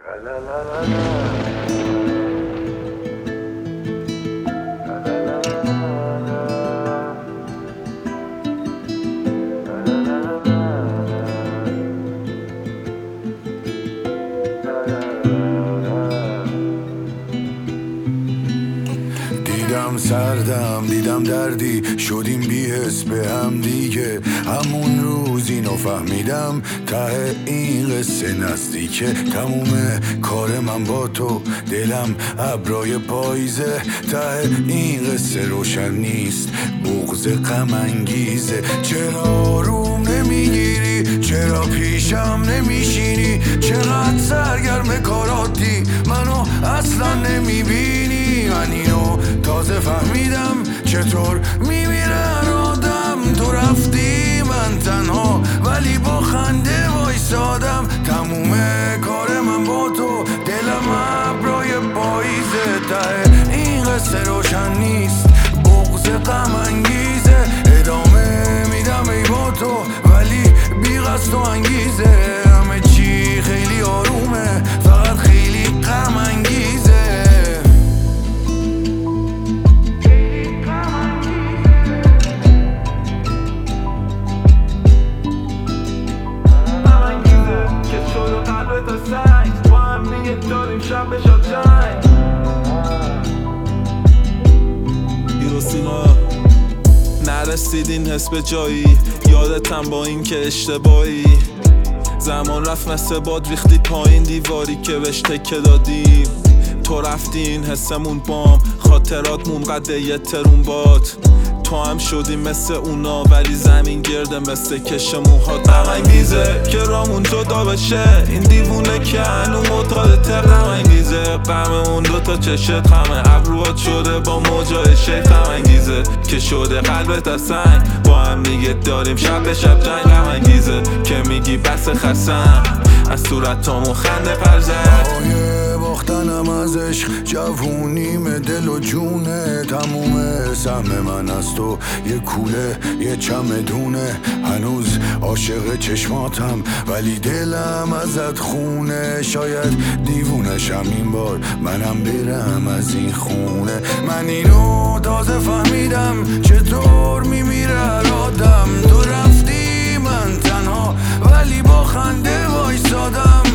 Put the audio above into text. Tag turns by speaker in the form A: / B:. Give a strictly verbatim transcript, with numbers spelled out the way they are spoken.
A: دیدم سردم دیدم دردی شدیم بی‌حس به هم دیگه. همون روز اینو فهمیدم ته این قصه نزدیکه. تموم کار من با تو دلم ابرای پاییزه. ته این قصه روشن نیست بغض غم انگیزه. چرا روم نمیگیری چرا پیشم نمیشینی چقدر سرگرم کاراتی منو اصلا نمیبینی. من اینو تازه فهمیدم چطور میمیرن آدم. تو رفتی من تنها ولی با خنده وایسادم. تموم کار من با تو دلم ابرای پاییزه. ته این قصه روشن نیست بغض غم انگیزه. ادامه میدم ای با تو ولی بی قصد و انگیزه. همه چی خیلی آرومه فقط خیلی غم انگیزه.
B: با هم دیگه داریم شب بشا جنگ. ایروسینا نرسید این حس به جایی. یادتم با این که اشتباهی زمان رفت مثل باد ریختی پایین دیواری که بهش تکه دادیم. تو رفتی این حسمون بام خاطراتمون قده یه ترون باد. تو هم شدی مثل اونا ولی زمین گرده مثل کش موهات. غم انگیزه که رامون جدا بشه این دیوونه که هنو معتادته. غم انگیزه غم اون دوتا چشت همه ابروات شده با موجای شیخ. غم انگیزه که شده قلبت از سنگ با هم دیگه داریم شب به شب جنگ. غم انگیزه که میگی بس خستم از صورتامون خنده پرزد.
A: باختنم از عشق جوونیم دل و جونه. تموم سهم من از تو یه کوله یه چمدونه. هنوز عاشق چشماتم ولی دلم ازت خونه. شاید دیوونشم این بار منم برم از این خونه. من اینو تازه فهمیدم چطور میمیره آدم. تو رفتی من تنها ولی با خنده وایسادم.